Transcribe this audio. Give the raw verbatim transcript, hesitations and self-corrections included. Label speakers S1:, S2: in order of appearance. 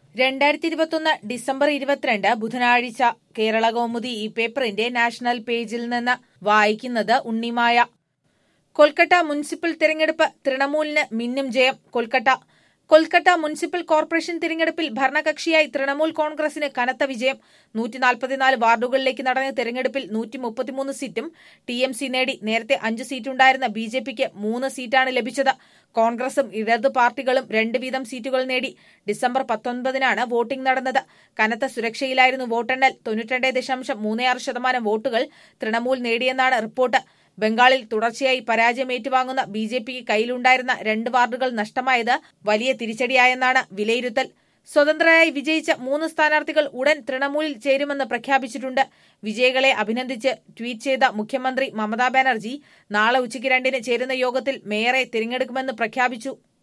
S1: രണ്ടായിരത്തി ഇരുപത്തൊന്ന് ഡിസംബർ ഇരുപത്തിരണ്ട് ബുധനാഴ്ച കേരള കൗമുദി ഈ പേപ്പറിന്റെ നാഷണൽ പേജിൽ നിന്ന് വായിക്കുന്നത് ഉണ്ണിമായ. കൊൽക്കത്ത മുനിസിപ്പൽ തിരഞ്ഞെടുപ്പ് തൃണമൂലിന് മിന്നും ജയം. കൊൽക്കത്ത കൊൽക്കത്ത മുനിസിപ്പൽ കോർപ്പറേഷൻ തിരഞ്ഞെടുപ്പിൽ ഭരണകക്ഷിയായി തൃണമൂൽ കോൺഗ്രസിന് കനത്ത വിജയം. നൂറ്റി നാൽപ്പത്തിനാല് വാർഡുകളിലേക്ക് നടന്ന തിരഞ്ഞെടുപ്പിൽ നൂറ്റി മുപ്പത്തിമൂന്ന് സീറ്റും ടി എം സി നേടി. നേരത്തെ അഞ്ച് സീറ്റുണ്ടായിരുന്ന ബി ജെ പിക്ക് മൂന്ന് സീറ്റാണ് ലഭിച്ചത്. കോൺഗ്രസും ഇടതു പാർട്ടികളും രണ്ട് വീതം സീറ്റുകൾ നേടി. ഡിസംബർ പത്തൊൻപതിനാണ് വോട്ടിംഗ് നടന്നത്. കനത്ത സുരക്ഷയിലായിരുന്നു വോട്ടെണ്ണൽ. തൊണ്ണൂറ്റിരണ്ട് ദശാംശം മൂന്ന് ആറ് ശതമാനം വോട്ടുകൾ തൃണമൂൽ നേടിയെന്നാണ് റിപ്പോർട്ട്. ബംഗാളിൽ തുടർച്ചയായി പരാജയം ഏറ്റുവാങ്ങുന്ന ബി ജെ പിക്ക് കയ്യിലുണ്ടായിരുന്ന രണ്ട് വാർഡുകൾ നഷ്ടമായത് വലിയ തിരിച്ചടിയായെന്നാണ് വിലയിരുത്തൽ. സ്വതന്ത്രരായി വിജയിച്ച മൂന്ന് സ്ഥാനാർത്ഥികൾ ഉടൻ തൃണമൂലിൽ ചേരുമെന്ന് പ്രഖ്യാപിച്ചിട്ടുണ്ട്. വിജയികളെ അഭിനന്ദിച്ച് ട്വീറ്റ് ചെയ്ത മുഖ്യമന്ത്രി മമതാ ബാനർജി നാളെ ഉച്ചയ്ക്ക് രണ്ടിന് ചേരുന്ന യോഗത്തിൽ മേയറെ തിരഞ്ഞെടുക്കുമെന്ന് പ്രഖ്യാപിച്ചു.